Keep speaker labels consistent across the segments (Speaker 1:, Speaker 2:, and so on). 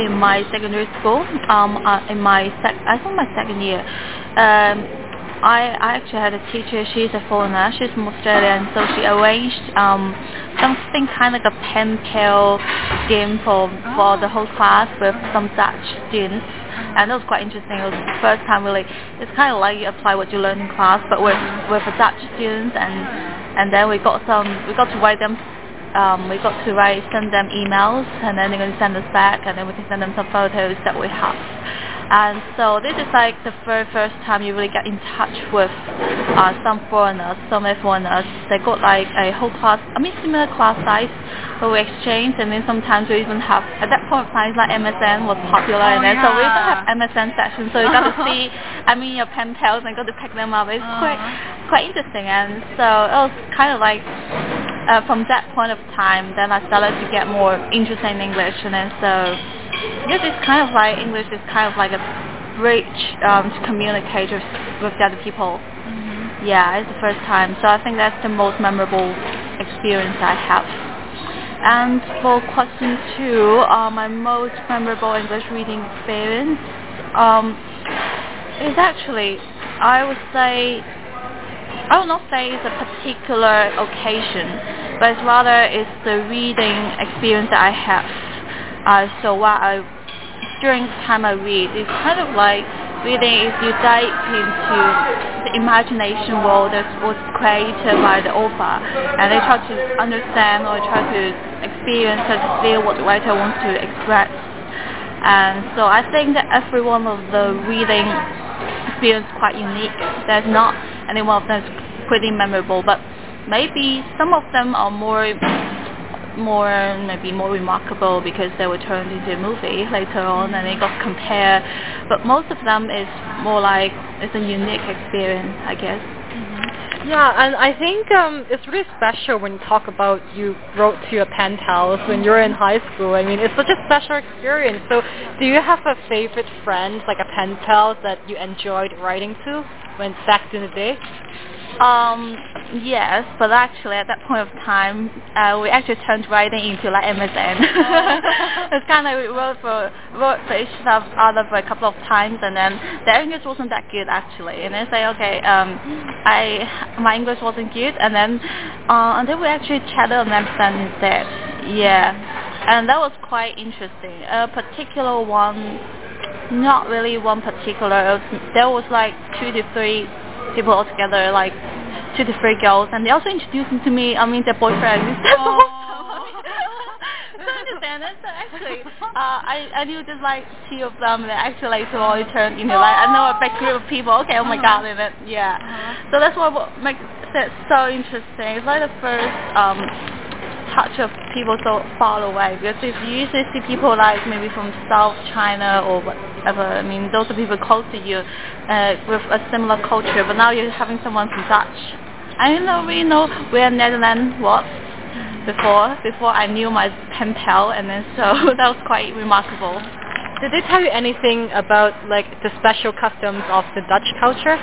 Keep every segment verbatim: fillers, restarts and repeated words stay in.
Speaker 1: in my secondary school. Um, uh, in my sec, I think my second year. Um, I, I actually had a teacher. She's a foreigner. She's from Australia, and so she arranged um, something kind of like a pen pal game for for the whole class with some Dutch students, and that was quite interesting. It was the first time really. It's kind of like you apply what you learn in class, but with with the Dutch students, and and then we got some. We got to write them. Um, we got to write, send them emails, and then they're going to send us back, and then we can send them some photos that we have. And so this is like the very first time you really get in touch with uh, some foreigners, some foreigners. They got like a whole class, I mean similar class size, but we exchange, and then sometimes we even have, at that point of time, like M S N was popular,
Speaker 2: oh,
Speaker 1: and then
Speaker 2: yeah.
Speaker 1: so we even have M S N sessions, so you got to see, I mean your pen pals, and got to pick them up. It's
Speaker 2: uh.
Speaker 1: quite, quite interesting, and so it was kind of like, uh, from that point of time, then I started to get more interested in English, and then so this is kind of like, English is kind of like a bridge um, to communicate with, with the other people.
Speaker 2: Mm-hmm.
Speaker 1: Yeah, it's the first time. So I think that's the most memorable experience I have. And for question two, uh, my most memorable English reading experience um, is actually, I would say, I will not say it's a particular occasion, but it's rather it's the reading experience that I have. Uh, so what I, during the time I read, it's kind of like reading is you dive into the imagination world that was created by the author, and they try to understand or try to experience or to feel what the writer wants to express. And so I think that every one of the reading experience is quite unique. There's not any one of them is pretty memorable, but maybe some of them are more more maybe more remarkable because they were turned into a movie later on and they got compared, but most of them is more like it's a unique experience, I guess.
Speaker 2: Mm-hmm. Yeah, and I think um, it's really special when you talk about you wrote to your pen pals when you were in high school. I mean, it's such a special experience. So do you have a favorite friend, like a pen pal that you enjoyed writing to when back in the day?
Speaker 1: Um, yes, but actually at that point of time, uh, we actually turned writing into like M S N. It's kind of we wrote for wrote for each other for a couple of times, and then the English wasn't that good actually. And then say, okay, um, I my English wasn't good, and then uh, and then we actually chatted on M S N instead. Yeah, and that was quite interesting. A particular one, not really one particular. It was, there was like two to three people all together, like two to three girls, and they also introduced them to me, I mean their boyfriends.
Speaker 2: Oh.
Speaker 1: So understand that. So actually, uh, I, I knew just like two of them, and actually later on it turned into like, I know a big group of people, okay, oh my
Speaker 2: uh-huh.
Speaker 1: god, and then, yeah.
Speaker 2: Uh-huh.
Speaker 1: So that's what makes it so interesting. It's like the first um, touch of people so far away, because if you usually see people like maybe from South China or whatever, I mean those are people close to you uh, with a similar culture, but now you're having someone from Dutch. I didn't know, really know where Netherlands was before before I knew my pen pal, and then so that was quite remarkable.
Speaker 2: Did they tell you anything about like the special customs of the Dutch culture?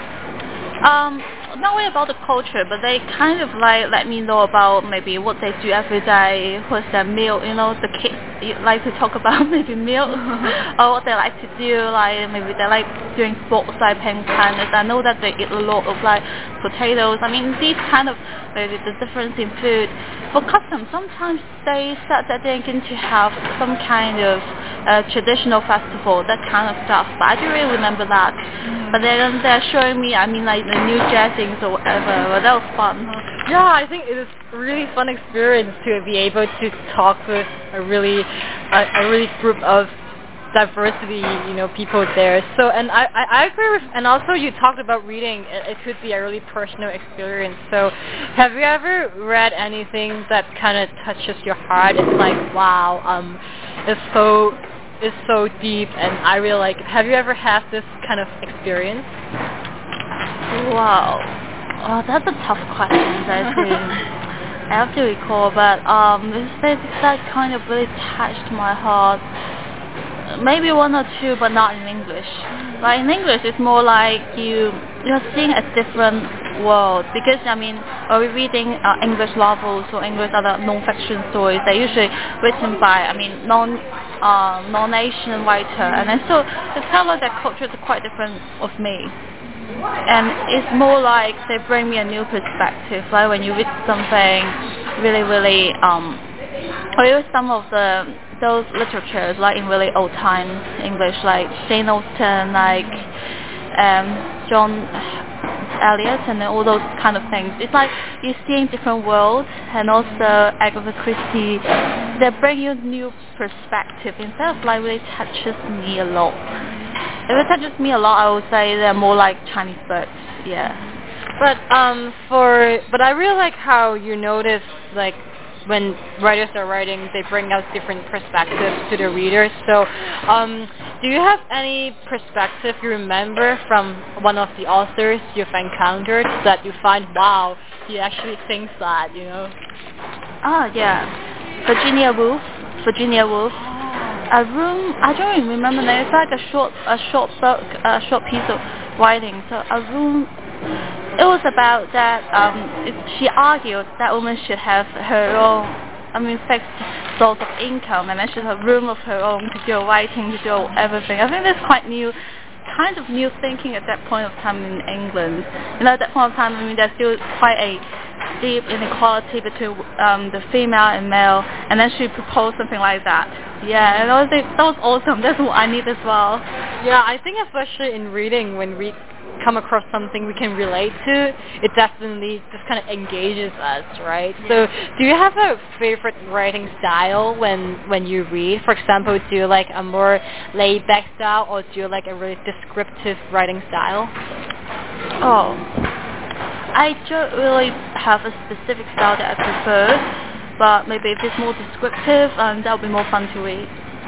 Speaker 1: Um, not really about the culture, but they kind of like let me know about maybe what they do every day, what's their meal, you know, the kids like to talk about maybe meals, or what they like to do, like maybe they like doing sports like playing tennis. I know that they eat a lot of like potatoes. I mean, these kind of, maybe the difference in food. For customs, sometimes they said that they're going to have some kind of uh, traditional festival, that kind of stuff, but I don't really remember that. But then they're showing me, I mean, like the new dressings or whatever. But that was fun.
Speaker 2: Yeah, I think it is a really fun experience to be able to talk with a really, a, a really group of diversity, you know, people there. So, and I, I, I agree with, and also you talked about reading. It, it could be a really personal experience. So, have you ever read anything that kind of touches your heart? It's like, wow, um, it's so. is so deep, and I really like it. Have you ever had this kind of experience?
Speaker 1: Wow. Oh, that's a tough question, I think. I have to recall, but um, this that kind of really touched my heart. Maybe one or two, but not in English. But in English, it's more like you you're seeing a different world, because I mean, when we're reading uh, English novels or English other non-fiction stories, they're usually written by, I mean, non uh, non-Asian writer, and then so it's kind of like their cultures are quite different of me. And it's more like they bring me a new perspective. Like when you read something really, really, um, or even some of the those literatures, like in really old time English, like Jane Austen, like um, John Eliot, and all those kind of things. It's like you're seeing different worlds, and also Agatha Christie. They bring you new perspective. Instead of like really touches me a lot. If it touches me a lot, I would say they're more like Chinese books. Yeah.
Speaker 2: But um, for but I really like how you notice like when writers are writing, they bring out different perspectives to the readers. So, um, do you have any perspective you remember from one of the authors you've encountered that you find, wow, he actually thinks that, you know?
Speaker 1: Ah, yeah. Virginia Woolf. Virginia Woolf. A room. I don't even remember the name. It's like a short, a short book, a short piece of writing. So a room. It was about that. Um, it, she argued that women should have her own, I mean, fixed source of income, and then she should have a room of her own to do writing, to do everything. I think that's quite new, kind of new thinking at that point of time in England. You know, at that point of time, I mean, there's still quite a deep inequality between um, the female and male, and then she proposed something like that. Yeah, and I was like, that was awesome. That's what I need as well.
Speaker 2: Yeah, I think especially in reading, when we come across something we can relate to, it definitely just kind of engages us, right? So do you have a favorite writing style when when you read? For example, do you like a more laid-back style, or do you like a really descriptive writing style?
Speaker 1: Oh, I don't really have a specific style that I prefer, but maybe if it's more descriptive, um, that would be more fun to read.